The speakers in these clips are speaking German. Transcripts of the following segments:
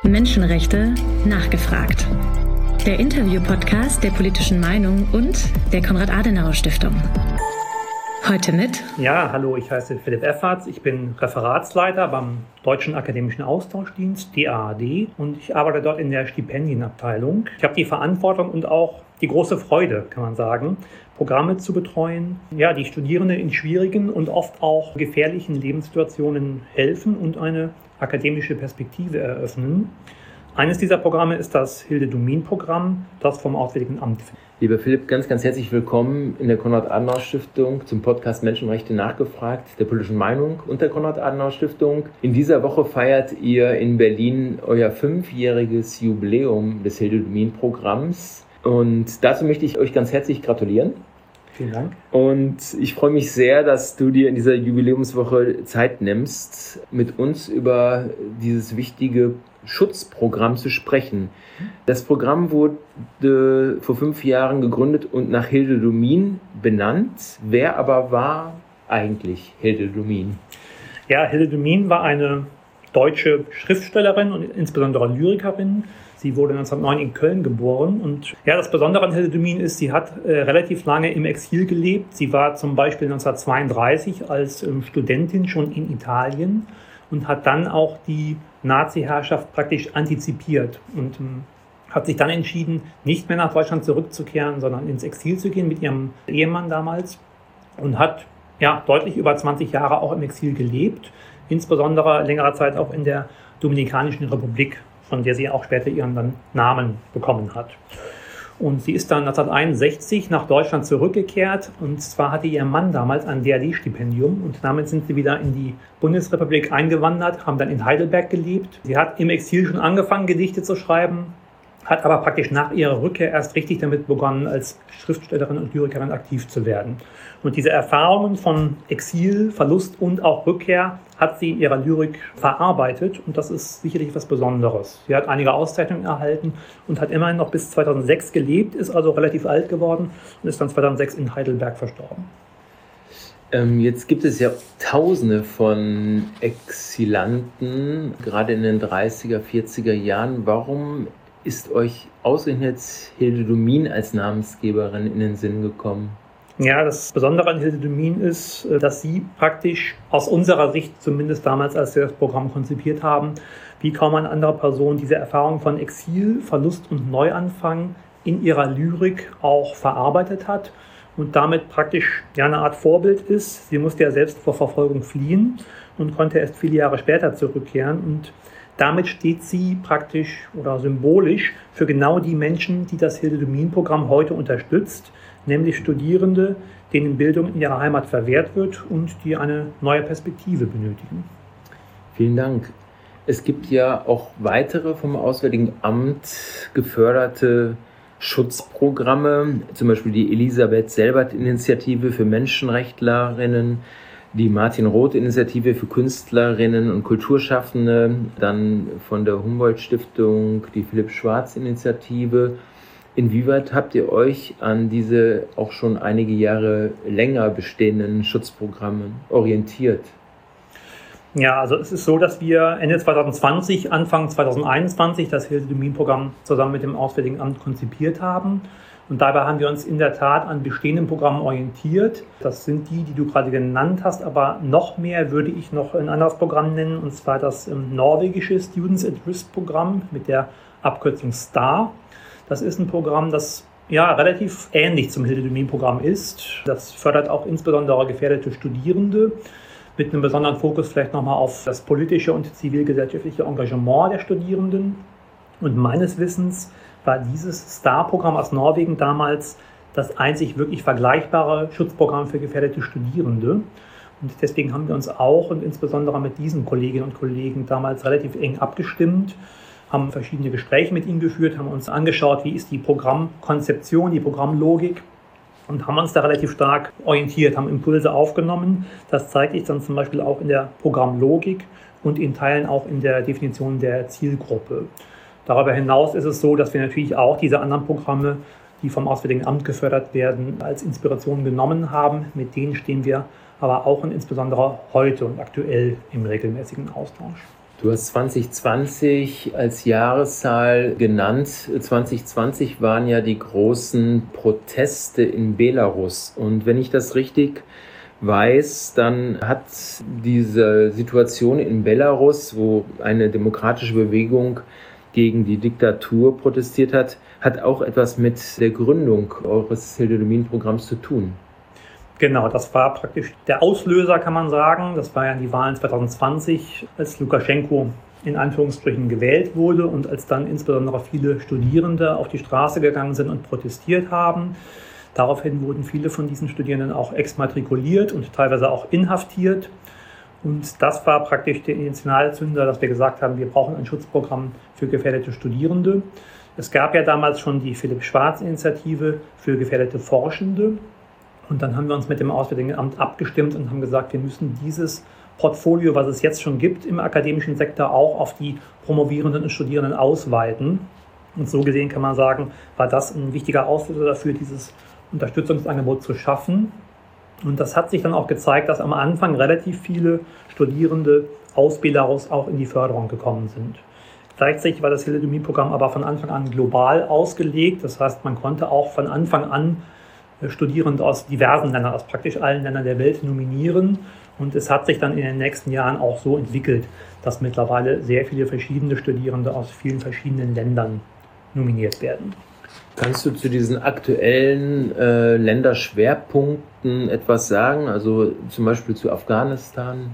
Menschenrechte nachgefragt. Der Interview-Podcast der Politischen Meinung und der Konrad-Adenauer-Stiftung. Heute mit... Ja, hallo, ich heiße Philipp Efferts, ich bin Referatsleiter beim Deutschen Akademischen Austauschdienst, DAAD, und ich arbeite dort in der Stipendienabteilung. Ich habe die Verantwortung und auch die große Freude, kann man sagen, Programme zu betreuen, ja, die Studierende in schwierigen und oft auch gefährlichen Lebenssituationen helfen und eine akademische Perspektive eröffnen. Eines dieser Programme ist das Hilde-Domin-Programm, das vom Auswärtigen Amt. Lieber Philipp, ganz, ganz herzlich willkommen in der Konrad-Adenauer-Stiftung zum Podcast Menschenrechte nachgefragt, der Politischen Meinung und der Konrad-Adenauer-Stiftung. In dieser Woche feiert ihr in Berlin euer 5-jähriges Jubiläum des Hilde-Domin-Programms und dazu möchte ich euch ganz herzlich gratulieren. Vielen Dank. Und ich freue mich sehr, dass du dir in dieser Jubiläumswoche Zeit nimmst, mit uns über dieses wichtige Schutzprogramm zu sprechen. Das Programm wurde vor 5 Jahren gegründet und nach Hilde Domin benannt. Wer aber war eigentlich Hilde Domin? Ja, Hilde Domin war eine deutsche Schriftstellerin und insbesondere Lyrikerin. Sie wurde 1909 in Köln geboren und ja, das Besondere an Hilde Domin ist, sie hat relativ lange im Exil gelebt. Sie war zum Beispiel 1932 als Studentin schon in Italien und hat dann auch die Nazi-Herrschaft praktisch antizipiert und hat sich dann entschieden, nicht mehr nach Deutschland zurückzukehren, sondern ins Exil zu gehen mit ihrem Ehemann damals und hat ja deutlich über 20 Jahre auch im Exil gelebt, insbesondere längere Zeit auch in der Dominikanischen Republik, von der sie auch später ihren dann Namen bekommen hat. Und sie ist dann 1961 nach Deutschland zurückgekehrt und zwar hatte ihr Mann damals ein DAAD-Stipendium und damit sind sie wieder in die Bundesrepublik eingewandert, haben dann in Heidelberg gelebt. Sie hat im Exil schon angefangen, Gedichte zu schreiben, hat aber praktisch nach ihrer Rückkehr erst richtig damit begonnen, als Schriftstellerin und Lyrikerin aktiv zu werden. Und diese Erfahrungen von Exil, Verlust und auch Rückkehr hat sie in ihrer Lyrik verarbeitet und das ist sicherlich was Besonderes. Sie hat einige Auszeichnungen erhalten und hat immerhin noch bis 2006 gelebt, ist also relativ alt geworden und ist dann 2006 in Heidelberg verstorben. Jetzt gibt es ja Tausende von Exilanten, gerade in den 30er, 40er Jahren. Warum ist euch ausgerechnet Hilde Domin als Namensgeberin in den Sinn gekommen? Ja, das Besondere an Hilde Domin ist, dass sie praktisch aus unserer Sicht, zumindest damals, als wir das Programm konzipiert haben, wie kaum eine andere Person diese Erfahrung von Exil, Verlust und Neuanfang in ihrer Lyrik auch verarbeitet hat und damit praktisch ja eine Art Vorbild ist. Sie musste ja selbst vor Verfolgung fliehen und konnte erst viele Jahre später zurückkehren und damit steht sie praktisch oder symbolisch für genau die Menschen, die das Hilde-Domin-Programm heute unterstützt, nämlich Studierende, denen Bildung in ihrer Heimat verwehrt wird und die eine neue Perspektive benötigen. Vielen Dank. Es gibt ja auch weitere vom Auswärtigen Amt geförderte Schutzprogramme, zum Beispiel die Elisabeth-Selbert-Initiative für Menschenrechtlerinnen, die Martin-Roth-Initiative für Künstlerinnen und Kulturschaffende, dann von der Humboldt-Stiftung die Philipp-Schwarz-Initiative. Inwieweit habt ihr euch an diese auch schon einige Jahre länger bestehenden Schutzprogramme orientiert? Ja, also es ist so, dass wir Ende 2020, Anfang 2021 das Hilde-Domin-Programm zusammen mit dem Auswärtigen Amt konzipiert haben. Und dabei haben wir uns in der Tat an bestehenden Programmen orientiert. Das sind die, die du gerade genannt hast, aber noch mehr würde ich noch ein anderes Programm nennen, und zwar das norwegische Students at Risk Programm mit der Abkürzung STAR. Das ist ein Programm, das ja relativ ähnlich zum Hilde-Domin-Programm ist. Das fördert auch insbesondere gefährdete Studierende mit einem besonderen Fokus vielleicht nochmal auf das politische und zivilgesellschaftliche Engagement der Studierenden. Und meines Wissens war dieses STAR-Programm aus Norwegen damals das einzig wirklich vergleichbare Schutzprogramm für gefährdete Studierende. Und deswegen haben wir uns auch und insbesondere mit diesen Kolleginnen und Kollegen damals relativ eng abgestimmt, haben verschiedene Gespräche mit ihnen geführt, haben uns angeschaut, wie ist die Programmkonzeption, die Programmlogik und haben uns da relativ stark orientiert, haben Impulse aufgenommen. Das zeigt sich dann zum Beispiel auch in der Programmlogik und in Teilen auch in der Definition der Zielgruppe. Darüber hinaus ist es so, dass wir natürlich auch diese anderen Programme, die vom Auswärtigen Amt gefördert werden, als Inspiration genommen haben. Mit denen stehen wir aber auch und insbesondere heute und aktuell im regelmäßigen Austausch. Du hast 2020 als Jahreszahl genannt. 2020 waren ja die großen Proteste in Belarus. Und wenn ich das richtig weiß, dann hat diese Situation in Belarus, wo eine demokratische Bewegung gegen die Diktatur protestiert hat, hat auch etwas mit der Gründung eures Thalidomid-Programms zu tun. Genau, das war praktisch der Auslöser, kann man sagen. Das war ja die Wahlen 2020, als Lukaschenko in Anführungsstrichen gewählt wurde und als dann insbesondere viele Studierende auf die Straße gegangen sind und protestiert haben. Daraufhin wurden viele von diesen Studierenden auch exmatrikuliert und teilweise auch inhaftiert. Und das war praktisch der Initialzünder, dass wir gesagt haben, wir brauchen ein Schutzprogramm für gefährdete Studierende. Es gab ja damals schon die Philipp-Schwarz-Initiative für gefährdete Forschende. Und dann haben wir uns mit dem Auswärtigen Amt abgestimmt und haben gesagt, wir müssen dieses Portfolio, was es jetzt schon gibt im akademischen Sektor, auch auf die Promovierenden und Studierenden ausweiten. Und so gesehen kann man sagen, war das ein wichtiger Auslöser dafür, dieses Unterstützungsangebot zu schaffen. Und das hat sich dann auch gezeigt, dass am Anfang relativ viele Studierende aus Belarus auch in die Förderung gekommen sind. Gleichzeitig war das Thalidomid-Programm aber von Anfang an global ausgelegt. Das heißt, man konnte auch von Anfang an Studierende aus diversen Ländern, aus praktisch allen Ländern der Welt nominieren. Und es hat sich dann in den nächsten Jahren auch so entwickelt, dass mittlerweile sehr viele verschiedene Studierende aus vielen verschiedenen Ländern nominiert werden. Kannst du zu diesen aktuellen Länderschwerpunkten etwas sagen? Also zum Beispiel zu Afghanistan?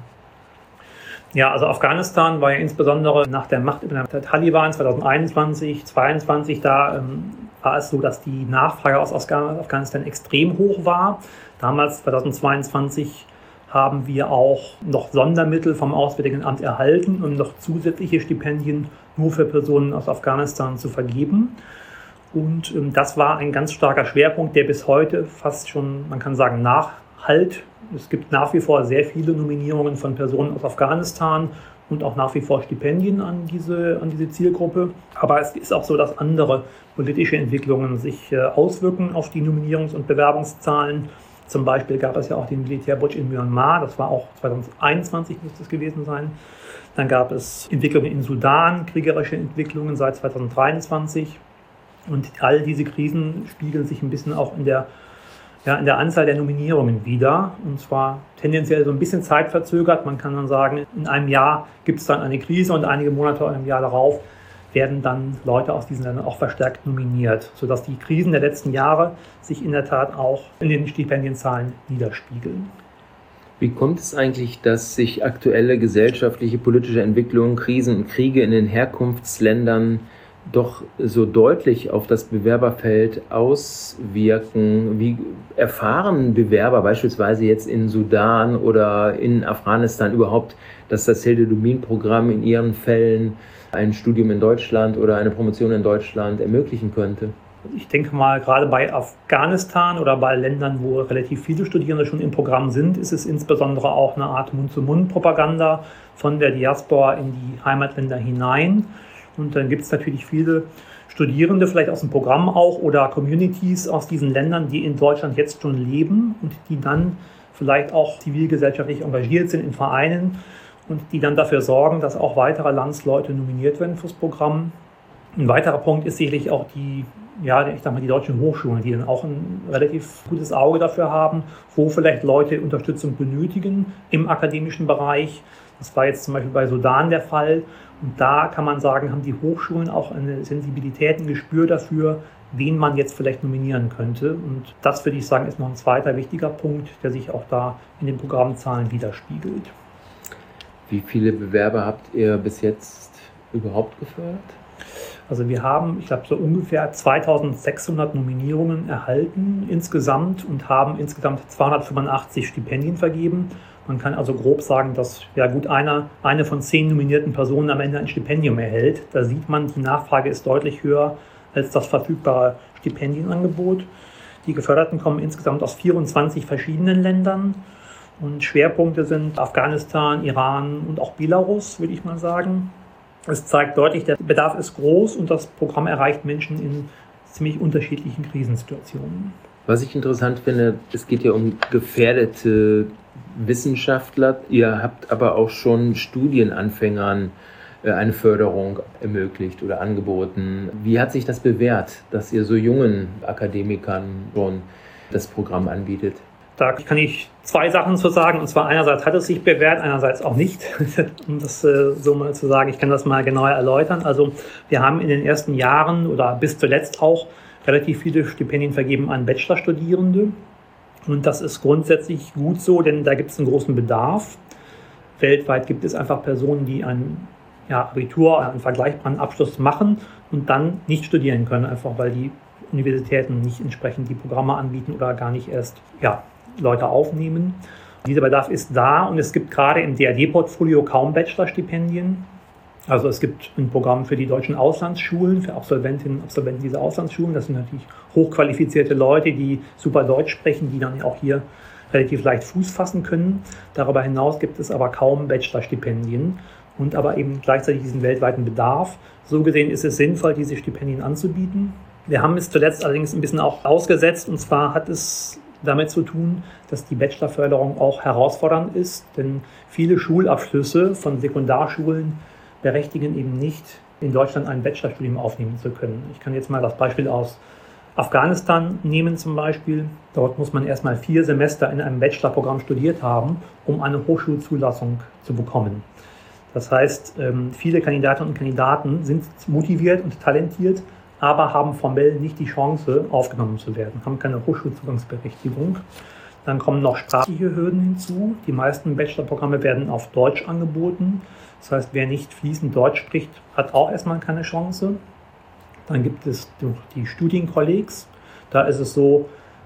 Ja, also Afghanistan war ja insbesondere nach der Machtübernahme der Taliban 2021, 2022, da war es so, dass die Nachfrage aus Afghanistan extrem hoch war. Damals, 2022, haben wir auch noch Sondermittel vom Auswärtigen Amt erhalten, um noch zusätzliche Stipendien nur für Personen aus Afghanistan zu vergeben. Und das war ein ganz starker Schwerpunkt, der bis heute fast schon, man kann sagen, nachhalt. Es gibt nach wie vor sehr viele Nominierungen von Personen aus Afghanistan und auch nach wie vor Stipendien an diese Zielgruppe. Aber es ist auch so, dass andere politische Entwicklungen sich auswirken auf die Nominierungs- und Bewerbungszahlen. Zum Beispiel gab es ja auch den Militärputsch in Myanmar, das war auch 2021 müsste es gewesen sein. Dann gab es Entwicklungen in Sudan, kriegerische Entwicklungen seit 2023. Und all diese Krisen spiegeln sich ein bisschen auch in der Anzahl der Nominierungen wieder. Und zwar tendenziell so ein bisschen zeitverzögert. Man kann dann sagen, in einem Jahr gibt es dann eine Krise und einige Monate oder im Jahr darauf werden dann Leute aus diesen Ländern auch verstärkt nominiert, sodass die Krisen der letzten Jahre sich in der Tat auch in den Stipendienzahlen niederspiegeln. Wie kommt es eigentlich, dass sich aktuelle gesellschaftliche, politische Entwicklungen, Krisen und Kriege in den Herkunftsländern doch so deutlich auf das Bewerberfeld auswirken? Wie erfahren Bewerber beispielsweise jetzt in Sudan oder in Afghanistan überhaupt, dass das Thalidomid-Programm in ihren Fällen ein Studium in Deutschland oder eine Promotion in Deutschland ermöglichen könnte? Ich denke mal, gerade bei Afghanistan oder bei Ländern, wo relativ viele Studierende schon im Programm sind, ist es insbesondere auch eine Art Mund-zu-Mund-Propaganda von der Diaspora in die Heimatländer hinein. Und dann gibt es natürlich viele Studierende, vielleicht aus dem Programm auch, oder Communities aus diesen Ländern, die in Deutschland jetzt schon leben und die dann vielleicht auch zivilgesellschaftlich engagiert sind in Vereinen und die dann dafür sorgen, dass auch weitere Landsleute nominiert werden fürs Programm. Ein weiterer Punkt ist sicherlich auch die deutschen Hochschulen, die dann auch ein relativ gutes Auge dafür haben, wo vielleicht Leute Unterstützung benötigen im akademischen Bereich. Das war jetzt zum Beispiel bei Sudan der Fall. Und da kann man sagen, haben die Hochschulen auch eine Sensibilität, ein Gespür dafür, wen man jetzt vielleicht nominieren könnte. Und das, würde ich sagen, ist noch ein zweiter wichtiger Punkt, der sich auch da in den Programmzahlen widerspiegelt. Wie viele Bewerber habt ihr bis jetzt überhaupt gefördert? Also wir haben, ich glaube, so ungefähr 2600 Nominierungen erhalten insgesamt und haben insgesamt 285 Stipendien vergeben. Man kann also grob sagen, dass eine von 10 nominierten Personen am Ende ein Stipendium erhält. Da sieht man, die Nachfrage ist deutlich höher als das verfügbare Stipendienangebot. Die Geförderten kommen insgesamt aus 24 verschiedenen Ländern und Schwerpunkte sind Afghanistan, Iran und auch Belarus, würde ich mal sagen. Es zeigt deutlich, der Bedarf ist groß und das Programm erreicht Menschen in ziemlich unterschiedlichen Krisensituationen. Was ich interessant finde, es geht ja um gefährdete Wissenschaftler. Ihr habt aber auch schon Studienanfängern eine Förderung ermöglicht oder angeboten. Wie hat sich das bewährt, dass ihr so jungen Akademikern schon das Programm anbietet? Da kann ich zwei Sachen zu sagen. Und zwar einerseits hat es sich bewährt, einerseits auch nicht. Um das so mal zu sagen, ich kann das mal genauer erläutern. Also wir haben in den ersten Jahren oder bis zuletzt auch relativ viele Stipendien vergeben an Bachelorstudierende. Und das ist grundsätzlich gut so, denn da gibt es einen großen Bedarf. Weltweit gibt es einfach Personen, die ein Abitur, einen vergleichbaren Abschluss machen und dann nicht studieren können, einfach weil die Universitäten nicht entsprechend die Programme anbieten oder gar nicht erst Leute aufnehmen. Dieser Bedarf ist da und es gibt gerade im DAD-Portfolio kaum Bachelorstipendien. Also es gibt ein Programm für die deutschen Auslandsschulen, für Absolventinnen und Absolventen dieser Auslandsschulen. Das sind natürlich hochqualifizierte Leute, die super Deutsch sprechen, die dann auch hier relativ leicht Fuß fassen können. Darüber hinaus gibt es aber kaum Bachelorstipendien und aber eben gleichzeitig diesen weltweiten Bedarf. So gesehen ist es sinnvoll, diese Stipendien anzubieten. Wir haben es zuletzt allerdings ein bisschen auch ausgesetzt, und zwar hat es damit zu tun, dass die Bachelorförderung auch herausfordernd ist, denn viele Schulabschlüsse von Sekundarschulen berechtigen eben nicht, in Deutschland ein Bachelorstudium aufnehmen zu können. Ich kann jetzt mal das Beispiel aus Afghanistan nehmen zum Beispiel. Dort muss man erstmal 4 Semester in einem Bachelorprogramm studiert haben, um eine Hochschulzulassung zu bekommen. Das heißt, viele Kandidatinnen und Kandidaten sind motiviert und talentiert, aber haben formell nicht die Chance, aufgenommen zu werden, haben keine Hochschulzugangsberechtigung. Dann kommen noch sprachliche Hürden hinzu. Die meisten Bachelorprogramme werden auf Deutsch angeboten. Das heißt, wer nicht fließend Deutsch spricht, hat auch erstmal keine Chance. Dann gibt es die Studienkollegs. Da ist es so,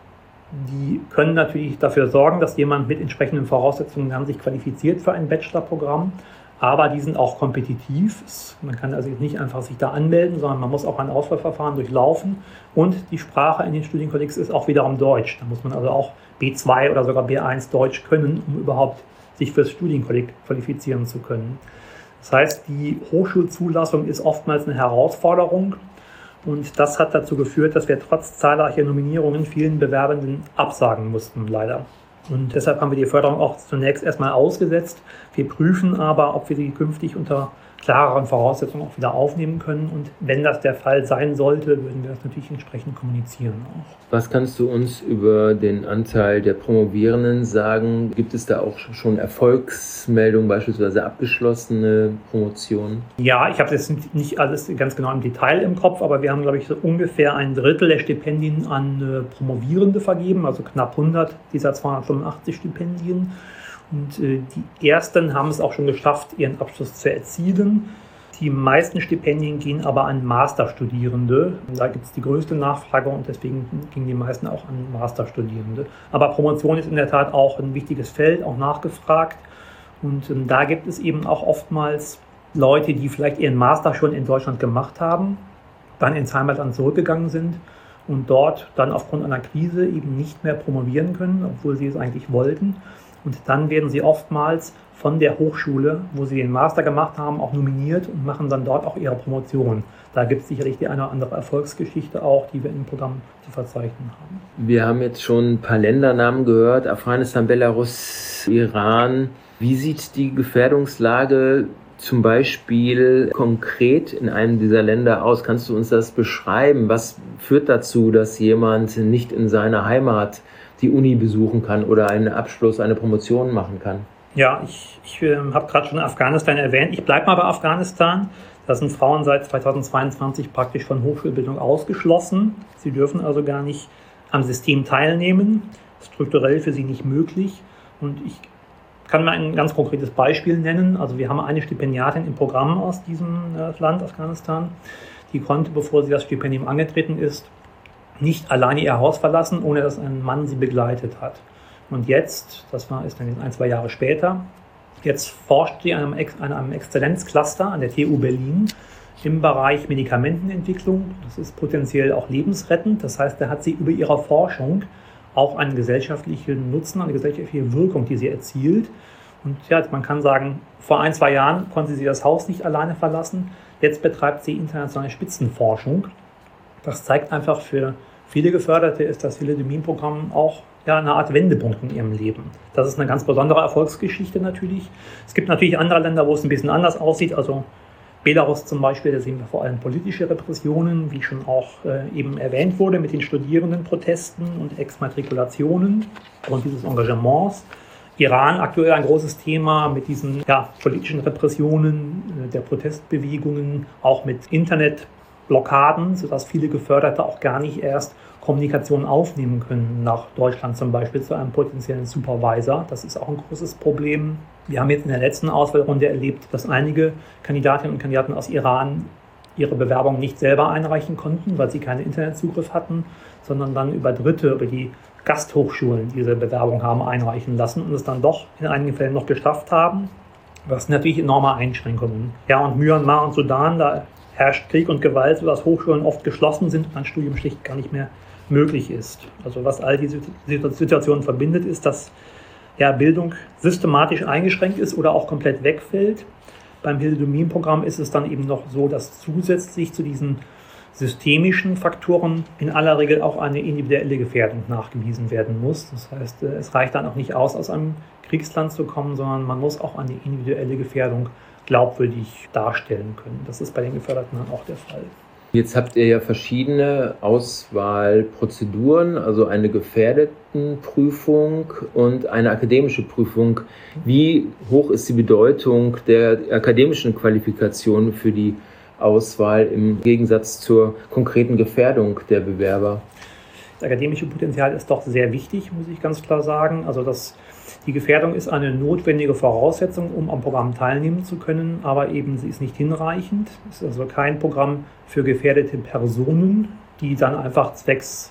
die können natürlich dafür sorgen, dass jemand mit entsprechenden Voraussetzungen dann sich qualifiziert für ein Bachelorprogramm. Aber die sind auch kompetitiv. Man kann also nicht einfach sich da anmelden, sondern man muss auch ein Auswahlverfahren durchlaufen. Und die Sprache in den Studienkollegs ist auch wiederum Deutsch. Da muss man also auch B2 oder sogar B1 Deutsch können, um überhaupt sich fürs Studienkolleg qualifizieren zu können. Das heißt, die Hochschulzulassung ist oftmals eine Herausforderung. Und das hat dazu geführt, dass wir trotz zahlreicher Nominierungen vielen Bewerbenden absagen mussten, leider. Und deshalb haben wir die Förderung auch zunächst erstmal ausgesetzt. Wir prüfen aber, ob wir sie künftig unter klareren Voraussetzungen auch wieder aufnehmen können. Und wenn das der Fall sein sollte, würden wir das natürlich entsprechend kommunizieren auch. Was kannst du uns über den Anteil der Promovierenden sagen? Gibt es da auch schon Erfolgsmeldungen, beispielsweise abgeschlossene Promotionen? Ja, ich habe das nicht alles ganz genau im Detail im Kopf, aber wir haben, glaube ich, so ungefähr 1/3 der Stipendien an Promovierende vergeben, also knapp 100 dieser 285 Stipendien. Und die ersten haben es auch schon geschafft, ihren Abschluss zu erzielen. Die meisten Stipendien gehen aber an Masterstudierende. Da gibt es die größte Nachfrage und deswegen gingen die meisten auch an Masterstudierende. Aber Promotion ist in der Tat auch ein wichtiges Feld, auch nachgefragt. Und da gibt es eben auch oftmals Leute, die vielleicht ihren Master schon in Deutschland gemacht haben, dann ins Heimatland zurückgegangen sind und dort dann aufgrund einer Krise eben nicht mehr promovieren können, obwohl sie es eigentlich wollten. Und dann werden sie oftmals von der Hochschule, wo sie den Master gemacht haben, auch nominiert und machen dann dort auch ihre Promotion. Da gibt es sicherlich die eine oder andere Erfolgsgeschichte auch, die wir im Programm zu verzeichnen haben. Wir haben jetzt schon ein paar Ländernamen gehört, Afghanistan, Belarus, Iran. Wie sieht die Gefährdungslage zum Beispiel konkret in einem dieser Länder aus? Kannst du uns das beschreiben? Was führt dazu, dass jemand nicht in seiner Heimat die Uni besuchen kann oder einen Abschluss, eine Promotion machen kann? Ja, ich habe gerade schon Afghanistan erwähnt. Ich bleibe mal bei Afghanistan. Da sind Frauen seit 2022 praktisch von Hochschulbildung ausgeschlossen. Sie dürfen also gar nicht am System teilnehmen. Strukturell für sie nicht möglich. Und ich kann mal ein ganz konkretes Beispiel nennen. Also wir haben eine Stipendiatin im Programm aus diesem Land, Afghanistan. Die konnte, bevor sie das Stipendium angetreten ist, nicht alleine ihr Haus verlassen, ohne dass ein Mann sie begleitet hat. Und jetzt, ist dann 1-2 Jahre später, jetzt forscht sie an einem Exzellenzcluster an der TU Berlin im Bereich Medikamentenentwicklung. Das ist potenziell auch lebensrettend. Das heißt, da hat sie über ihre Forschung auch einen gesellschaftlichen Nutzen, eine gesellschaftliche Wirkung, die sie erzielt. Und ja, man kann sagen, vor 1-2 Jahren konnte sie das Haus nicht alleine verlassen. Jetzt betreibt sie internationale Spitzenforschung. Das zeigt einfach, für viele Geförderte ist das Philodemin-Programm auch eine Art Wendepunkt in ihrem Leben. Das ist eine ganz besondere Erfolgsgeschichte natürlich. Es gibt natürlich andere Länder, wo es ein bisschen anders aussieht. Also Belarus zum Beispiel, da sehen wir vor allem politische Repressionen, wie schon auch eben erwähnt wurde, mit den Studierendenprotesten und Exmatrikulationen und dieses Engagements. Iran aktuell ein großes Thema mit diesen politischen Repressionen der Protestbewegungen, auch mit Internetblockaden, sodass viele Geförderte auch gar nicht erst Kommunikation aufnehmen können nach Deutschland zum Beispiel zu einem potenziellen Supervisor. Das ist auch ein großes Problem. Wir haben jetzt in der letzten Auswahlrunde erlebt, dass einige Kandidatinnen und Kandidaten aus Iran ihre Bewerbung nicht selber einreichen konnten, weil sie keinen Internetzugriff hatten, sondern dann über Dritte, über die Gasthochschulen diese Bewerbung haben einreichen lassen und es dann doch in einigen Fällen noch geschafft haben. Das sind natürlich enorme Einschränkungen. Ja, und Myanmar und Sudan, da herrscht Krieg und Gewalt, sodass Hochschulen oft geschlossen sind und ein Studium schlicht gar nicht mehr möglich ist. Also was all diese Situationen verbindet, ist, dass Bildung systematisch eingeschränkt ist oder auch komplett wegfällt. Beim Hilde-Domin-Programm ist es dann eben noch so, dass zusätzlich zu diesen systemischen Faktoren in aller Regel auch eine individuelle Gefährdung nachgewiesen werden muss. Das heißt, es reicht dann auch nicht aus einem Kriegsland zu kommen, sondern man muss auch eine individuelle Gefährdung glaubwürdig darstellen können. Das ist bei den Geförderten dann auch der Fall. Jetzt habt ihr ja verschiedene Auswahlprozeduren, also eine Gefährdetenprüfung und eine akademische Prüfung. Wie hoch ist die Bedeutung der akademischen Qualifikation für die Auswahl im Gegensatz zur konkreten Gefährdung der Bewerber? Das akademische Potenzial ist doch sehr wichtig, muss ich ganz klar sagen. Also die Gefährdung ist eine notwendige Voraussetzung, um am Programm teilnehmen zu können, aber eben sie ist nicht hinreichend. Es ist also kein Programm für gefährdete Personen, die dann einfach zwecks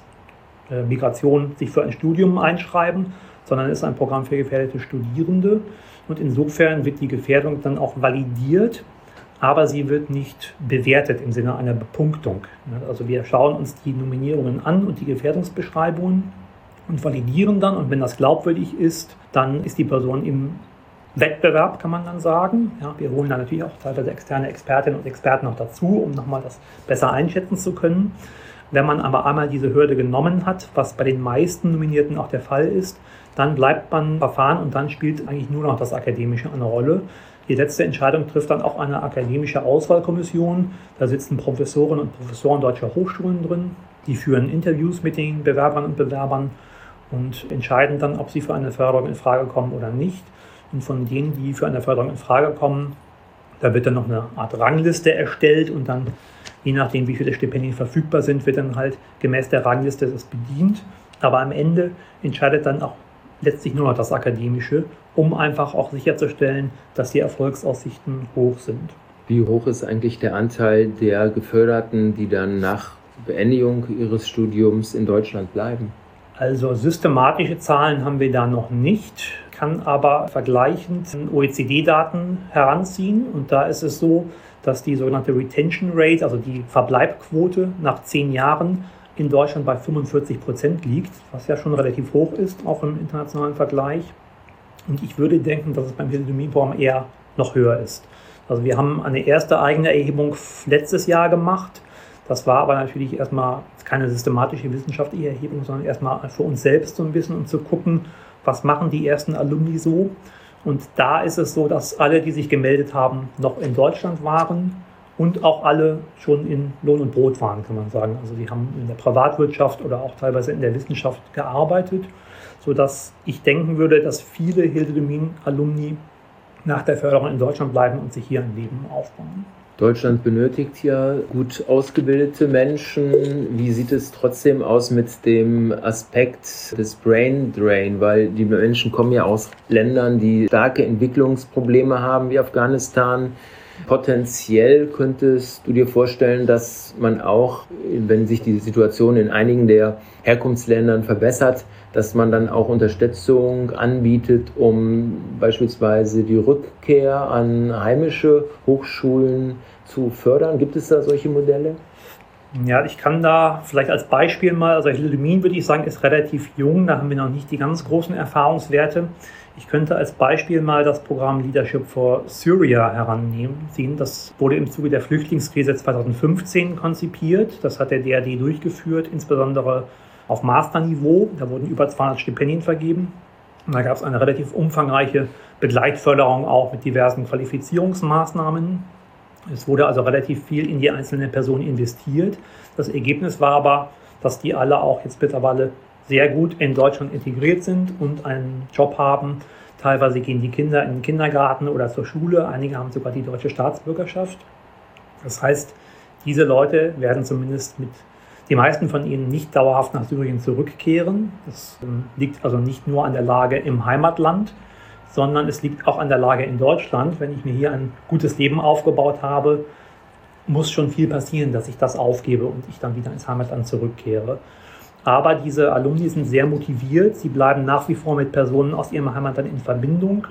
Migration sich für ein Studium einschreiben, sondern es ist ein Programm für gefährdete Studierende. Und insofern wird die Gefährdung dann auch validiert, aber sie wird nicht bewertet im Sinne einer Bepunktung. Also wir schauen uns die Nominierungen an und die Gefährdungsbeschreibungen und validieren dann. Und wenn das glaubwürdig ist, dann ist die Person im Wettbewerb, kann man dann sagen. Ja, wir holen dann natürlich auch teilweise externe Expertinnen und Experten noch dazu, um nochmal das besser einschätzen zu können. Wenn man aber einmal diese Hürde genommen hat, was bei den meisten Nominierten auch der Fall ist, dann bleibt man verfahren und dann spielt eigentlich nur noch das Akademische eine Rolle. Die letzte Entscheidung trifft dann auch eine akademische Auswahlkommission. Da sitzen Professorinnen und Professoren deutscher Hochschulen drin. Die führen Interviews mit den Bewerbern und Bewerbern und entscheiden dann, ob sie für eine Förderung in Frage kommen oder nicht. Und von denen, die für eine Förderung in Frage kommen, da wird dann noch eine Art Rangliste erstellt und dann, je nachdem, wie viele Stipendien verfügbar sind, wird dann halt gemäß der Rangliste das bedient. Aber am Ende entscheidet dann auch letztlich nur noch das Akademische, um einfach auch sicherzustellen, dass die Erfolgsaussichten hoch sind. Wie hoch ist eigentlich der Anteil der Geförderten, die dann nach Beendigung ihres Studiums in Deutschland bleiben? Also systematische Zahlen haben wir da noch nicht, kann aber vergleichend OECD-Daten heranziehen. Und da ist es so, dass die sogenannte Retention Rate, also die Verbleibquote nach 10 Jahren in Deutschland bei 45% liegt, was ja schon relativ hoch ist, auch im internationalen Vergleich. Und ich würde denken, dass es beim Hilde-Domin-Programm eher noch höher ist. Also wir haben eine erste eigene Erhebung letztes Jahr gemacht. Das war aber natürlich erstmal keine systematische wissenschaftliche Erhebung, sondern erstmal für uns selbst so ein bisschen, um zu gucken, was machen die ersten Alumni so. Und da ist es so, dass alle, die sich gemeldet haben, noch in Deutschland waren und auch alle schon in Lohn und Brot waren, kann man sagen. Also die haben in der Privatwirtschaft oder auch teilweise in der Wissenschaft gearbeitet, sodass ich denken würde, dass viele Hilde-Domin-Alumni nach der Förderung in Deutschland bleiben und sich hier ein Leben aufbauen. Deutschland benötigt ja gut ausgebildete Menschen. Wie sieht es trotzdem aus mit dem Aspekt des Brain Drain? Weil die Menschen kommen ja aus Ländern, die starke Entwicklungsprobleme haben, wie Afghanistan. Potenziell könntest du dir vorstellen, dass man auch, wenn sich die Situation in einigen der Herkunftsländern verbessert, dass man dann auch Unterstützung anbietet, um beispielsweise die Rückkehr an heimische Hochschulen zu fördern? Gibt es da solche Modelle? Ja, ich kann da vielleicht als Beispiel mal, also Hilde-Domin würde ich sagen, ist relativ jung, da haben wir noch nicht die ganz großen Erfahrungswerte. Ich könnte als Beispiel mal das Programm Leadership for Syria heranziehen. Das wurde im Zuge der Flüchtlingskrise 2015 konzipiert. Das hat der DRD durchgeführt, insbesondere auf Masterniveau. Da wurden über 200 Stipendien vergeben. Und da gab es eine relativ umfangreiche Begleitförderung auch mit diversen Qualifizierungsmaßnahmen. Es wurde also relativ viel in die einzelne Person investiert. Das Ergebnis war aber, dass die alle auch jetzt mittlerweile sehr gut in Deutschland integriert sind und einen Job haben. Teilweise gehen die Kinder in den Kindergarten oder zur Schule. Einige haben sogar die deutsche Staatsbürgerschaft. Das heißt, diese Leute werden zumindest die meisten von ihnen nicht dauerhaft nach Syrien zurückkehren. Das liegt also nicht nur an der Lage im Heimatland, sondern es liegt auch an der Lage in Deutschland. Wenn ich mir hier ein gutes Leben aufgebaut habe, muss schon viel passieren, dass ich das aufgebe und ich dann wieder ins Heimatland zurückkehre. Aber diese Alumni sind sehr motiviert. Sie bleiben nach wie vor mit Personen aus ihrem Heimatland in Verbindung,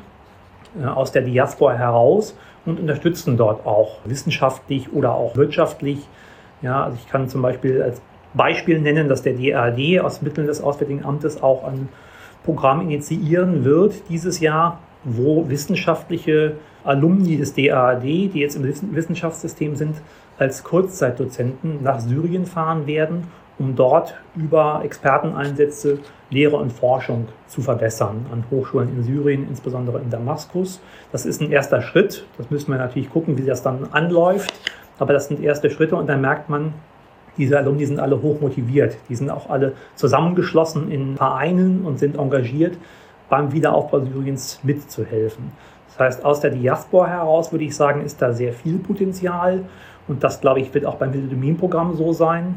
aus der Diaspora heraus und unterstützen dort auch wissenschaftlich oder auch wirtschaftlich. Ja, also ich kann zum Beispiel als Beispiel nennen, dass der DAAD aus Mitteln des Auswärtigen Amtes auch ein Programm initiieren wird dieses Jahr, wo wissenschaftliche Alumni des DAAD, die jetzt im Wissenschaftssystem sind, als Kurzzeitdozenten nach Syrien fahren werden, um dort über Experteneinsätze Lehre und Forschung zu verbessern an Hochschulen in Syrien, insbesondere in Damaskus. Das ist ein erster Schritt. Das müssen wir natürlich gucken, wie das dann anläuft. Aber das sind erste Schritte und dann merkt man, diese Alumni sind alle hoch motiviert. Die sind auch alle zusammengeschlossen in Vereinen und sind engagiert, beim Wiederaufbau Syriens mitzuhelfen. Das heißt, aus der Diaspora heraus, würde ich sagen, ist da sehr viel Potenzial. Und das, glaube ich, wird auch beim Hilde-Domin-Programm so sein.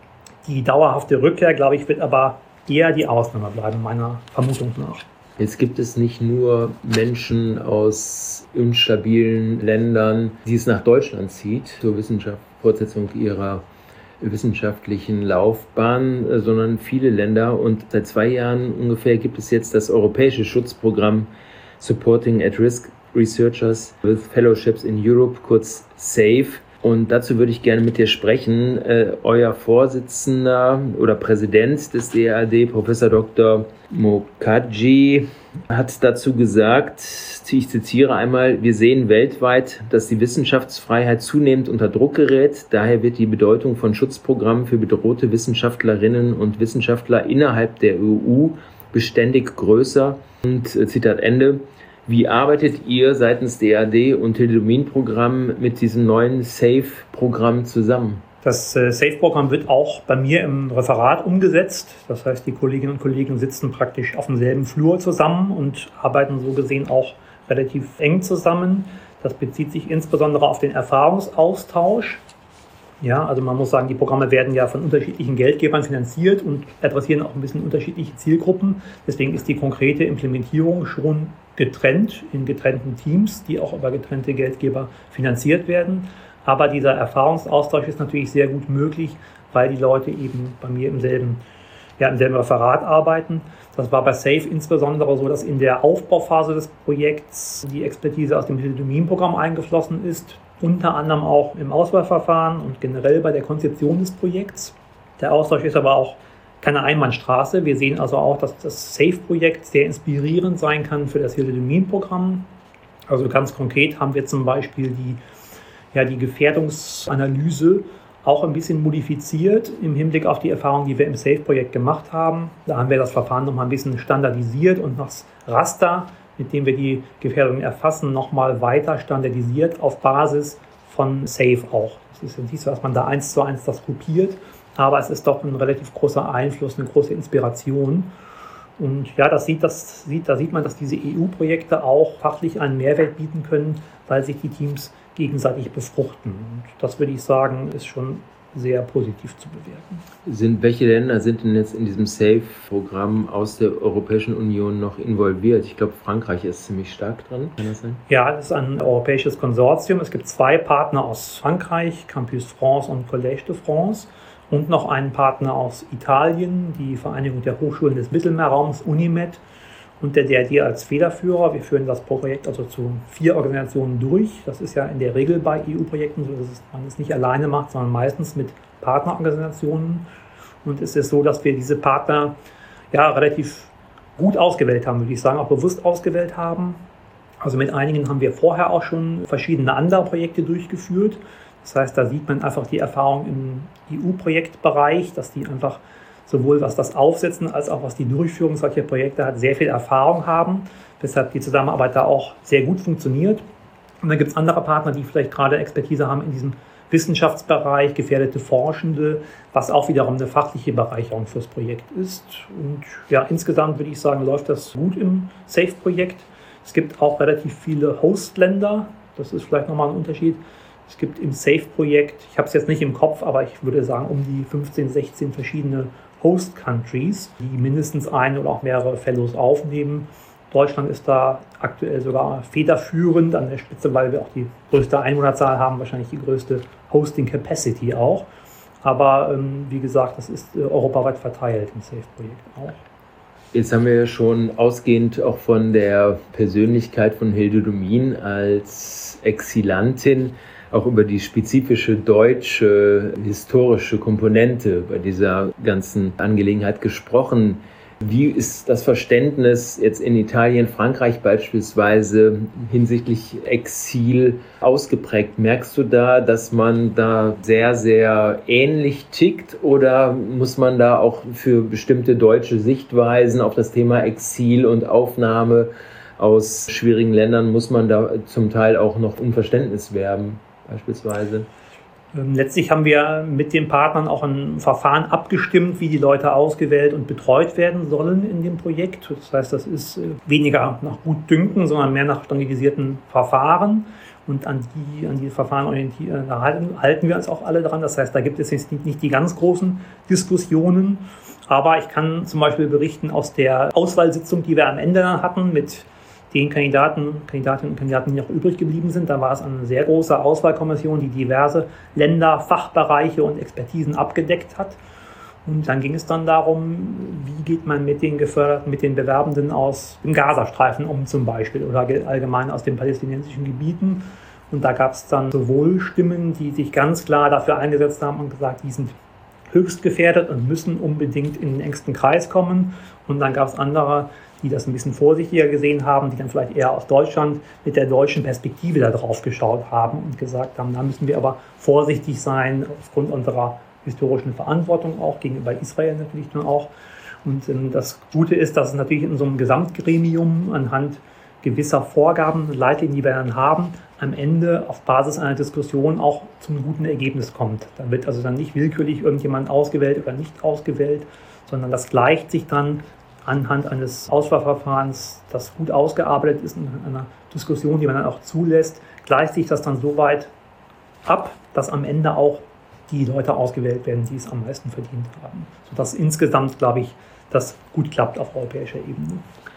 Die dauerhafte Rückkehr, glaube ich, wird aber eher die Ausnahme bleiben, meiner Vermutung nach. Jetzt gibt es nicht nur Menschen aus instabilen Ländern, die es nach Deutschland zieht, zur Fortsetzung ihrer wissenschaftlichen Laufbahn, sondern viele Länder. Und seit 2 Jahren ungefähr gibt es jetzt das europäische Schutzprogramm Supporting at-Risk Researchers with Fellowships in Europe, kurz SAFE. Und dazu würde ich gerne mit dir sprechen. Euer Vorsitzender oder Präsident des DAAD, Professor Dr. Mokadji, hat dazu gesagt, ich zitiere einmal: Wir sehen weltweit, dass die Wissenschaftsfreiheit zunehmend unter Druck gerät. Daher wird die Bedeutung von Schutzprogrammen für bedrohte Wissenschaftlerinnen und Wissenschaftler innerhalb der EU beständig größer. Und Zitat Ende. Wie arbeitet ihr seitens DAAD und Hilde-Domin-Programm mit diesem neuen SAFE-Programm zusammen? Das SAFE-Programm wird auch bei mir im Referat umgesetzt. Das heißt, die Kolleginnen und Kollegen sitzen praktisch auf demselben Flur zusammen und arbeiten so gesehen auch relativ eng zusammen. Das bezieht sich insbesondere auf den Erfahrungsaustausch. Ja, also man muss sagen, die Programme werden ja von unterschiedlichen Geldgebern finanziert und adressieren auch ein bisschen unterschiedliche Zielgruppen. Deswegen ist die konkrete Implementierung schon getrennt, in getrennten Teams, die auch über getrennte Geldgeber finanziert werden. Aber dieser Erfahrungsaustausch ist natürlich sehr gut möglich, weil die Leute eben bei mir im selben Referat arbeiten. Das war bei SAFE insbesondere so, dass in der Aufbauphase des Projekts die Expertise aus dem Hilde-Domin-Programm eingeflossen ist, unter anderem auch im Auswahlverfahren und generell bei der Konzeption des Projekts. Der Austausch ist aber auch keine Einbahnstraße. Wir sehen also auch, dass das SAFE-Projekt sehr inspirierend sein kann für das Hilde-Domin-Programm. Also ganz konkret haben wir zum Beispiel die Gefährdungsanalyse auch ein bisschen modifiziert im Hinblick auf die Erfahrungen, die wir im SAFE-Projekt gemacht haben. Da haben wir das Verfahren nochmal ein bisschen standardisiert und das Raster, mit dem wir die Gefährdungen erfassen, nochmal weiter standardisiert auf Basis von SAFE auch. Das ist nicht so, dass man da 1:1 das kopiert, aber es ist doch ein relativ großer Einfluss, eine große Inspiration. Und ja, da sieht man, dass diese EU-Projekte auch fachlich einen Mehrwert bieten können, weil sich die Teams gegenseitig befruchten. Und das würde ich sagen, ist schon sehr positiv zu bewerten. Welche Länder sind denn jetzt in diesem SAFE-Programm aus der Europäischen Union noch involviert? Ich glaube, Frankreich ist ziemlich stark dran. Kann das sein? Ja, das ist ein europäisches Konsortium. Es gibt 2 Partner aus Frankreich, Campus France und Collège de France. Und noch einen Partner aus Italien, die Vereinigung der Hochschulen des Mittelmeerraums, Unimed, und der DAAD als Federführer. Wir führen das Projekt also zu 4 Organisationen durch. Das ist ja in der Regel bei EU-Projekten so, dass man es nicht alleine macht, sondern meistens mit Partnerorganisationen. Und es ist so, dass wir diese Partner relativ gut ausgewählt haben, würde ich sagen, auch bewusst ausgewählt haben. Also mit einigen haben wir vorher auch schon verschiedene andere Projekte durchgeführt. Das heißt, da sieht man einfach die Erfahrung im EU-Projektbereich, dass die einfach sowohl was das Aufsetzen als auch was die Durchführung solcher Projekte hat, sehr viel Erfahrung haben, weshalb die Zusammenarbeit da auch sehr gut funktioniert. Und dann gibt es andere Partner, die vielleicht gerade Expertise haben in diesem Wissenschaftsbereich, gefährdete Forschende, was auch wiederum eine fachliche Bereicherung fürs Projekt ist. Und ja, insgesamt würde ich sagen, läuft das gut im SAFE-Projekt. Es gibt auch relativ viele Hostländer. Das ist vielleicht nochmal ein Unterschied. Es gibt im SAFE-Projekt, ich habe es jetzt nicht im Kopf, aber ich würde sagen, um die 15, 16 verschiedene Host-Countries, die mindestens ein oder auch mehrere Fellows aufnehmen. Deutschland ist da aktuell sogar federführend an der Spitze, weil wir auch die größte Einwohnerzahl haben, wahrscheinlich die größte Hosting Capacity auch. Aber wie gesagt, das ist europaweit verteilt im SAFE-Projekt auch. Jetzt haben wir ja schon ausgehend auch von der Persönlichkeit von Hilde Domin als Exilantin auch über die spezifische deutsche historische Komponente bei dieser ganzen Angelegenheit gesprochen. Wie ist das Verständnis jetzt in Italien, Frankreich beispielsweise hinsichtlich Exil ausgeprägt? Merkst du da, dass man da sehr, sehr ähnlich tickt oder muss man da auch für bestimmte deutsche Sichtweisen auf das Thema Exil und Aufnahme aus schwierigen Ländern, muss man da zum Teil auch noch um Verständnis werben beispielsweise? Letztlich haben wir mit den Partnern auch ein Verfahren abgestimmt, wie die Leute ausgewählt und betreut werden sollen in dem Projekt. Das heißt, das ist weniger nach Gutdünken, sondern mehr nach standardisierten Verfahren. Und an die Verfahren halten wir uns auch alle dran. Das heißt, da gibt es jetzt nicht die ganz großen Diskussionen. Aber ich kann zum Beispiel berichten aus der Auswahlsitzung, die wir am Ende hatten mit den Kandidatinnen und Kandidaten, die noch übrig geblieben sind. Da war es eine sehr große Auswahlkommission, die diverse Länder, Fachbereiche und Expertisen abgedeckt hat. Und dann ging es dann darum, wie geht man mit den Geförderten, mit den Bewerbenden aus dem Gazastreifen um zum Beispiel oder allgemein aus den palästinensischen Gebieten. Und da gab es dann sowohl Stimmen, die sich ganz klar dafür eingesetzt haben und gesagt, die sind höchst gefährdet und müssen unbedingt in den engsten Kreis kommen. Und dann gab es andere, die das ein bisschen vorsichtiger gesehen haben, die dann vielleicht eher aus Deutschland mit der deutschen Perspektive da drauf geschaut haben und gesagt haben, da müssen wir aber vorsichtig sein, aufgrund unserer historischen Verantwortung auch, gegenüber Israel natürlich dann auch. Und das Gute ist, dass es natürlich in so einem Gesamtgremium anhand gewisser Vorgaben, Leitlinien, die wir dann haben, am Ende auf Basis einer Diskussion auch zu einem guten Ergebnis kommt. Da wird also dann nicht willkürlich irgendjemand ausgewählt oder nicht ausgewählt, sondern das gleicht sich dann anhand eines Auswahlverfahrens, das gut ausgearbeitet ist, in einer Diskussion, die man dann auch zulässt, gleicht sich das dann so weit ab, dass am Ende auch die Leute ausgewählt werden, die es am meisten verdient haben. Sodass insgesamt, glaube ich, das gut klappt auf europäischer Ebene.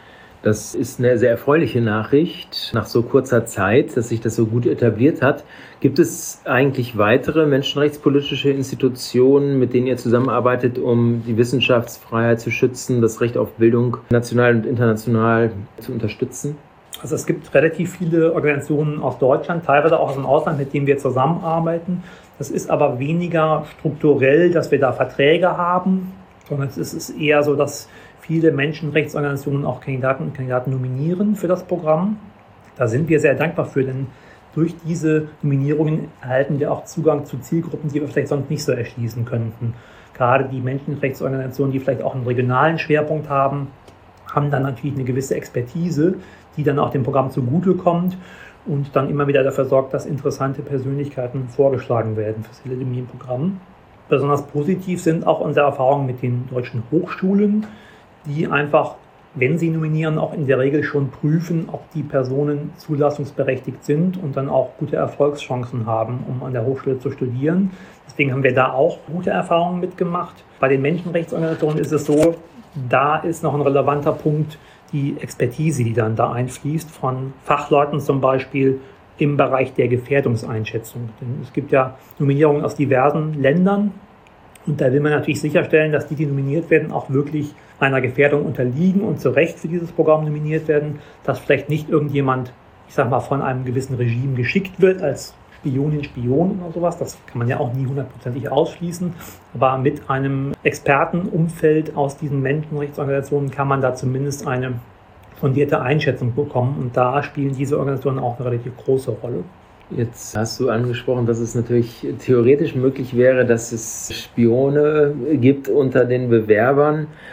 Das ist eine sehr erfreuliche Nachricht nach so kurzer Zeit, dass sich das so gut etabliert hat. Gibt es eigentlich weitere menschenrechtspolitische Institutionen, mit denen ihr zusammenarbeitet, um die Wissenschaftsfreiheit zu schützen, das Recht auf Bildung national und international zu unterstützen? Also es gibt relativ viele Organisationen aus Deutschland, teilweise auch aus dem Ausland, mit denen wir zusammenarbeiten. Das ist aber weniger strukturell, dass wir da Verträge haben, sondern es ist eher so, dass viele Menschenrechtsorganisationen auch Kandidaten und Kandidaten nominieren für das Programm. Da sind wir sehr dankbar für, denn durch diese Nominierungen erhalten wir auch Zugang zu Zielgruppen, die wir vielleicht sonst nicht so erschließen könnten. Gerade die Menschenrechtsorganisationen, die vielleicht auch einen regionalen Schwerpunkt haben, haben dann natürlich eine gewisse Expertise, die dann auch dem Programm zugutekommt und dann immer wieder dafür sorgt, dass interessante Persönlichkeiten vorgeschlagen werden für das Hilde Domin-Programm. Besonders positiv sind auch unsere Erfahrungen mit den deutschen Hochschulen, die einfach, wenn sie nominieren, auch in der Regel schon prüfen, ob die Personen zulassungsberechtigt sind und dann auch gute Erfolgschancen haben, um an der Hochschule zu studieren. Deswegen haben wir da auch gute Erfahrungen mitgemacht. Bei den Menschenrechtsorganisationen ist es so, da ist noch ein relevanter Punkt die Expertise, die dann da einfließt, von Fachleuten zum Beispiel im Bereich der Gefährdungseinschätzung. Denn es gibt ja Nominierungen aus diversen Ländern und da will man natürlich sicherstellen, dass die nominiert werden, auch wirklich einer Gefährdung unterliegen und zu Recht für dieses Programm nominiert werden, dass vielleicht nicht irgendjemand, ich sag mal, von einem gewissen Regime geschickt wird als Spionin, Spion oder sowas. Das kann man ja auch nie hundertprozentig ausschließen. Aber mit einem Expertenumfeld aus diesen Menschenrechtsorganisationen kann man da zumindest eine fundierte Einschätzung bekommen. Und da spielen diese Organisationen auch eine relativ große Rolle. Jetzt hast du angesprochen, dass es natürlich theoretisch möglich wäre, dass es Spione gibt unter den Bewerbern.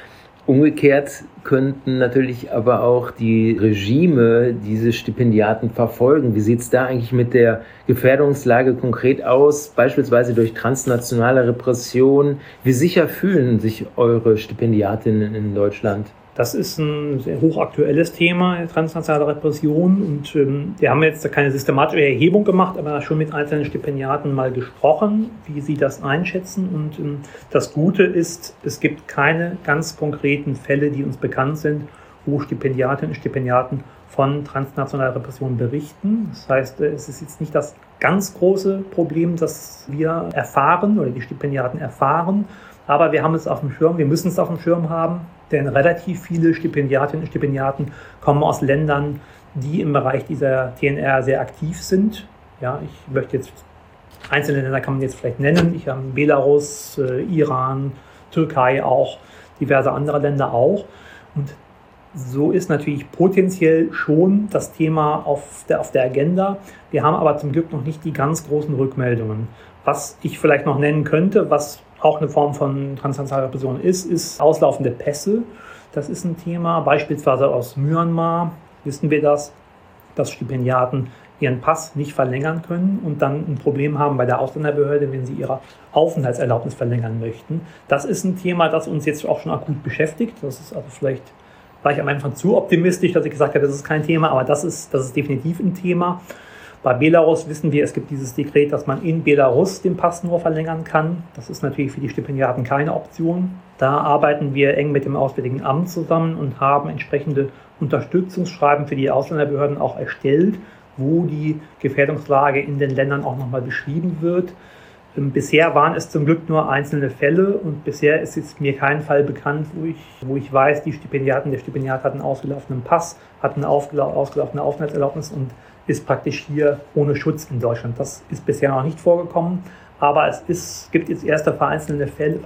Umgekehrt könnten natürlich aber auch die Regime diese Stipendiaten verfolgen. Wie sieht es da eigentlich mit der Gefährdungslage konkret aus, beispielsweise durch transnationale Repression? Wie sicher fühlen sich eure Stipendiatinnen in Deutschland? Das ist ein sehr hochaktuelles Thema, transnationale Repression. Und wir haben jetzt keine systematische Erhebung gemacht, aber schon mit einzelnen Stipendiaten mal gesprochen, wie sie das einschätzen. Und das Gute ist, es gibt keine ganz konkreten Fälle, die uns bekannt sind, wo Stipendiatinnen und Stipendiaten von transnationaler Repression berichten. Das heißt, es ist jetzt nicht das ganz große Problem, das wir erfahren oder die Stipendiaten erfahren. Aber wir haben es auf dem Schirm, wir müssen es auf dem Schirm haben, denn relativ viele Stipendiatinnen und Stipendiaten kommen aus Ländern, die im Bereich dieser TNR sehr aktiv sind. Ja, ich möchte jetzt einzelne Länder kann man jetzt vielleicht nennen. Ich habe Belarus, Iran, Türkei auch, diverse andere Länder auch. Und so ist natürlich potenziell schon das Thema auf der Agenda. Wir haben aber zum Glück noch nicht die ganz großen Rückmeldungen. Was ich vielleicht noch nennen könnte, was auch eine Form von transnationaler Repression ist auslaufende Pässe. Das ist ein Thema, beispielsweise aus Myanmar wissen wir das, dass Stipendiaten ihren Pass nicht verlängern können und dann ein Problem haben bei der Ausländerbehörde, wenn sie ihre Aufenthaltserlaubnis verlängern möchten. Das ist ein Thema, das uns jetzt auch schon akut beschäftigt. Das ist also vielleicht, war ich am Anfang zu optimistisch, dass ich gesagt habe, das ist kein Thema, aber das ist definitiv ein Thema. Bei Belarus wissen wir, es gibt dieses Dekret, dass man in Belarus den Pass nur verlängern kann. Das ist natürlich für die Stipendiaten keine Option. Da arbeiten wir eng mit dem Auswärtigen Amt zusammen und haben entsprechende Unterstützungsschreiben für die Ausländerbehörden auch erstellt, wo die Gefährdungslage in den Ländern auch nochmal beschrieben wird. Bisher waren es zum Glück nur einzelne Fälle und bisher ist jetzt mir kein Fall bekannt, wo ich weiß, der Stipendiat hat einen ausgelaufenen Pass, hat eine ausgelaufene Aufenthaltserlaubnis und ist praktisch hier ohne Schutz in Deutschland. Das ist bisher noch nicht vorgekommen, aber es gibt jetzt erste vereinzelte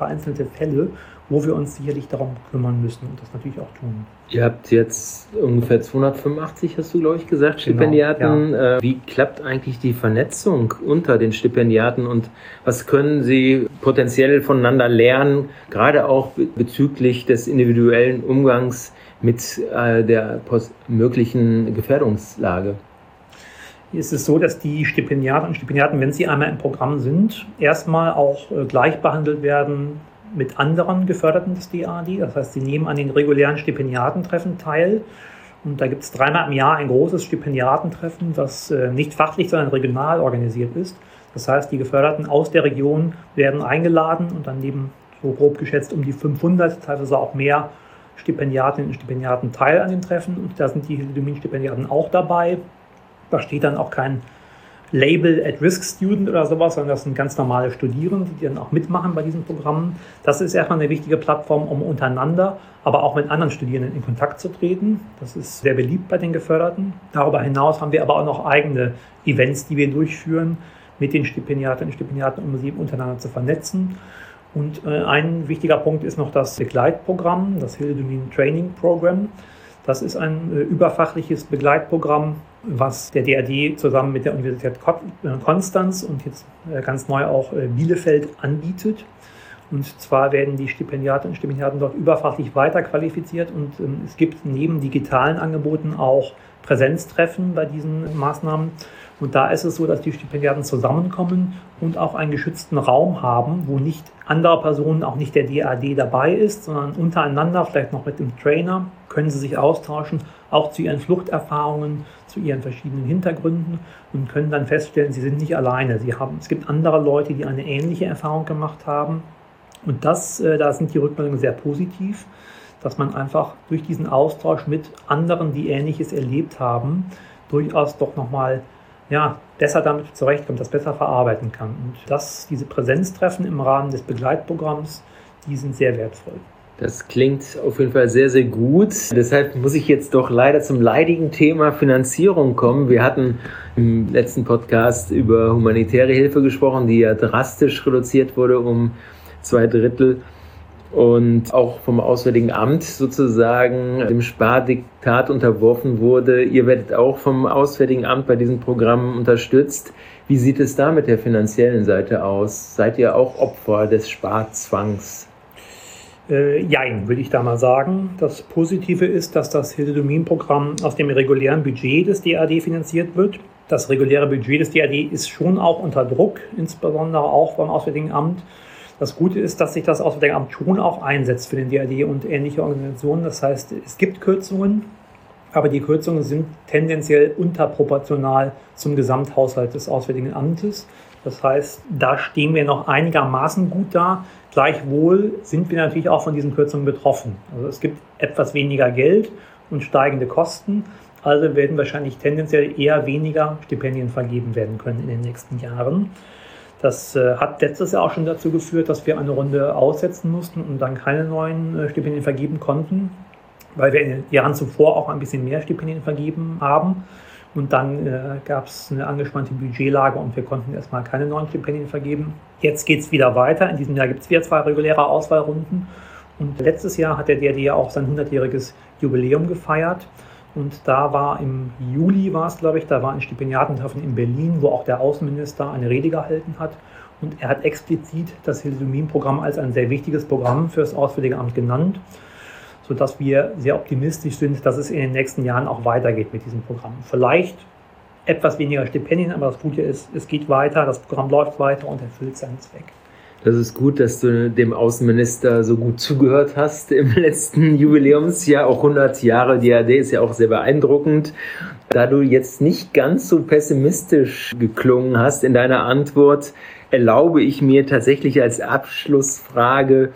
Fälle, wo wir uns sicherlich darum kümmern müssen und das natürlich auch tun. Ihr habt jetzt ungefähr 285, hast du, glaube ich, gesagt, Stipendiaten. Genau, ja. Wie klappt eigentlich die Vernetzung unter den Stipendiaten und was können sie potenziell voneinander lernen, gerade auch bezüglich des individuellen Umgangs mit der möglichen Gefährdungslage? Es ist so, dass die Stipendiaten und Stipendiaten, wenn sie einmal im Programm sind, erstmal auch gleich behandelt werden mit anderen Geförderten des DAAD. Das heißt, sie nehmen an den regulären Stipendiatentreffen teil. Und da gibt es 3-mal im Jahr ein großes Stipendiatentreffen, das nicht fachlich, sondern regional organisiert ist. Das heißt, die Geförderten aus der Region werden eingeladen und dann nehmen so grob geschätzt um die 500, teilweise auch mehr Stipendiatinnen und Stipendiaten teil an den Treffen. Und da sind die Helidomin-Stipendiaten auch dabei. Da steht dann auch kein Label At-Risk-Student oder sowas, sondern das sind ganz normale Studierende, die dann auch mitmachen bei diesen Programmen. Das ist erstmal eine wichtige Plattform, um untereinander, aber auch mit anderen Studierenden in Kontakt zu treten. Das ist sehr beliebt bei den Geförderten. Darüber hinaus haben wir aber auch noch eigene Events, die wir durchführen mit den Stipendiatinnen und Stipendiaten, um sie untereinander zu vernetzen. Und ein wichtiger Punkt ist noch das Begleitprogramm, das Helidomin Training Program. Das ist ein überfachliches Begleitprogramm, was der DAAD zusammen mit der Universität Konstanz und jetzt ganz neu auch Bielefeld anbietet. Und zwar werden die Stipendiatinnen und Stipendiaten dort überfachlich weiterqualifiziert und es gibt neben digitalen Angeboten auch Präsenztreffen bei diesen Maßnahmen. Und da ist es so, dass die Stipendiaten zusammenkommen und auch einen geschützten Raum haben, wo nicht andere Personen, auch nicht der DAAD dabei ist, sondern untereinander, vielleicht noch mit dem Trainer, können sie sich austauschen, auch zu ihren Fluchterfahrungen, zu ihren verschiedenen Hintergründen und können dann feststellen, sie sind nicht alleine. Es gibt andere Leute, die eine ähnliche Erfahrung gemacht haben. Und da sind die Rückmeldungen sehr positiv, dass man einfach durch diesen Austausch mit anderen, die Ähnliches erlebt haben, durchaus doch nochmal besser damit zurechtkommt, das besser verarbeiten kann. Und diese Präsenztreffen im Rahmen des Begleitprogramms, die sind sehr wertvoll. Das klingt auf jeden Fall sehr, sehr gut. Deshalb muss ich jetzt doch leider zum leidigen Thema Finanzierung kommen. Wir hatten im letzten Podcast über humanitäre Hilfe gesprochen, die ja drastisch reduziert wurde um 2/3 und auch vom Auswärtigen Amt sozusagen dem Spardiktat unterworfen wurde. Ihr werdet auch vom Auswärtigen Amt bei diesem Programm unterstützt. Wie sieht es da mit der finanziellen Seite aus? Seid ihr auch Opfer des Sparzwangs? Jein, würde ich da mal sagen. Das Positive ist, dass das Hilde-Domin-Programm aus dem regulären Budget des DAAD finanziert wird. Das reguläre Budget des DAAD ist schon auch unter Druck, insbesondere auch beim Auswärtigen Amt. Das Gute ist, dass sich das Auswärtige Amt schon auch einsetzt für den DAAD und ähnliche Organisationen. Das heißt, es gibt Kürzungen, aber die Kürzungen sind tendenziell unterproportional zum Gesamthaushalt des Auswärtigen Amtes. Das heißt, da stehen wir noch einigermaßen gut da. Gleichwohl sind wir natürlich auch von diesen Kürzungen betroffen. Also es gibt etwas weniger Geld und steigende Kosten. Also werden wahrscheinlich tendenziell eher weniger Stipendien vergeben werden können in den nächsten Jahren. Das hat letztes Jahr auch schon dazu geführt, dass wir eine Runde aussetzen mussten und dann keine neuen Stipendien vergeben konnten, weil wir in den Jahren zuvor auch ein bisschen mehr Stipendien vergeben haben. Und dann gab es eine angespannte Budgetlage und wir konnten erstmal keine neuen Stipendien vergeben. Jetzt geht es wieder weiter. In diesem Jahr gibt es wieder 2 reguläre Auswahlrunden. Und letztes Jahr hat der DAAD ja auch sein 100-jähriges Jubiläum gefeiert. Und da war im Juli, da war ein Stipendiatentreffen in Berlin, wo auch der Außenminister eine Rede gehalten hat. Und er hat explizit das Hilde-Domin-Programm als ein sehr wichtiges Programm für das Auswärtige Amt genannt, sodass wir sehr optimistisch sind, dass es in den nächsten Jahren auch weitergeht mit diesem Programm. Vielleicht etwas weniger Stipendien, aber das Gute ist, es geht weiter, das Programm läuft weiter und erfüllt seinen Zweck. Das ist gut, dass du dem Außenminister so gut zugehört hast im letzten Jubiläumsjahr. Auch 100 Jahre DAAD ist ja auch sehr beeindruckend. Da du jetzt nicht ganz so pessimistisch geklungen hast in deiner Antwort, erlaube ich mir tatsächlich als Abschlussfrage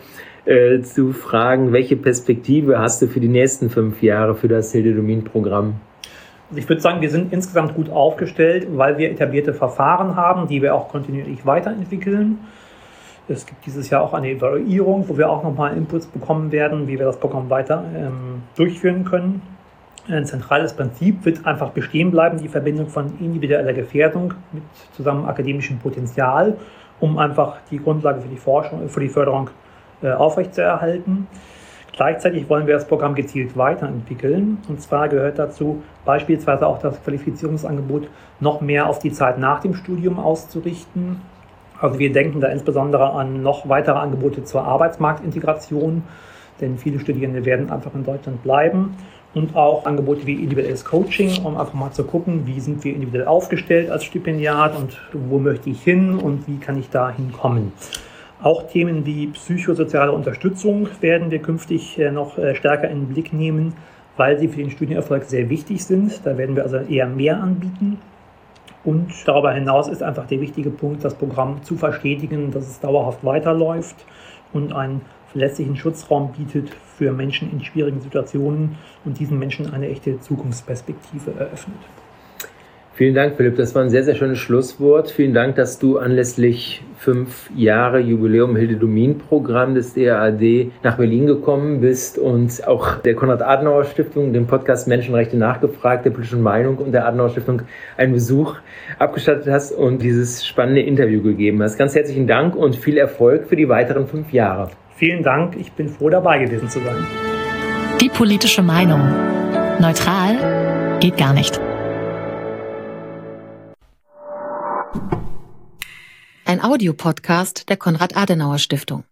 zu fragen, welche Perspektive hast du für die nächsten 5 Jahre für das Hilde-Domin-Programm? Also ich würde sagen, wir sind insgesamt gut aufgestellt, weil wir etablierte Verfahren haben, die wir auch kontinuierlich weiterentwickeln. Es gibt dieses Jahr auch eine Evaluierung, wo wir auch nochmal Inputs bekommen werden, wie wir das Programm weiter durchführen können. Ein zentrales Prinzip wird einfach bestehen bleiben, die Verbindung von individueller Gefährdung mit zusammen akademischem Potenzial, um einfach die Grundlage für die Forschung, für die Förderung aufrechtzuerhalten. Gleichzeitig wollen wir das Programm gezielt weiterentwickeln. Und zwar gehört dazu beispielsweise auch das Qualifizierungsangebot noch mehr auf die Zeit nach dem Studium auszurichten. Also wir denken da insbesondere an noch weitere Angebote zur Arbeitsmarktintegration, denn viele Studierende werden einfach in Deutschland bleiben. Und auch Angebote wie individuelles Coaching, um einfach mal zu gucken, wie sind wir individuell aufgestellt als Stipendiat und wo möchte ich hin und wie kann ich da hinkommen. Auch Themen wie psychosoziale Unterstützung werden wir künftig noch stärker in den Blick nehmen, weil sie für den Studienerfolg sehr wichtig sind. Da werden wir also eher mehr anbieten. Und darüber hinaus ist einfach der wichtige Punkt, das Programm zu verstetigen, dass es dauerhaft weiterläuft und einen verlässlichen Schutzraum bietet für Menschen in schwierigen Situationen und diesen Menschen eine echte Zukunftsperspektive eröffnet. Vielen Dank, Philipp. Das war ein sehr, sehr schönes Schlusswort. Vielen Dank, dass du anlässlich 5 Jahre Jubiläum Hilde-Domin-Programm des DAAD nach Berlin gekommen bist und auch der Konrad-Adenauer-Stiftung, dem Podcast Menschenrechte nachgefragt, der politischen Meinung und der Adenauer-Stiftung einen Besuch abgestattet hast und dieses spannende Interview gegeben hast. Ganz herzlichen Dank und viel Erfolg für die weiteren 5 Jahre. Vielen Dank. Ich bin froh, dabei gewesen zu sein. Die politische Meinung. Neutral geht gar nicht. Ein Audiopodcast der Konrad-Adenauer-Stiftung.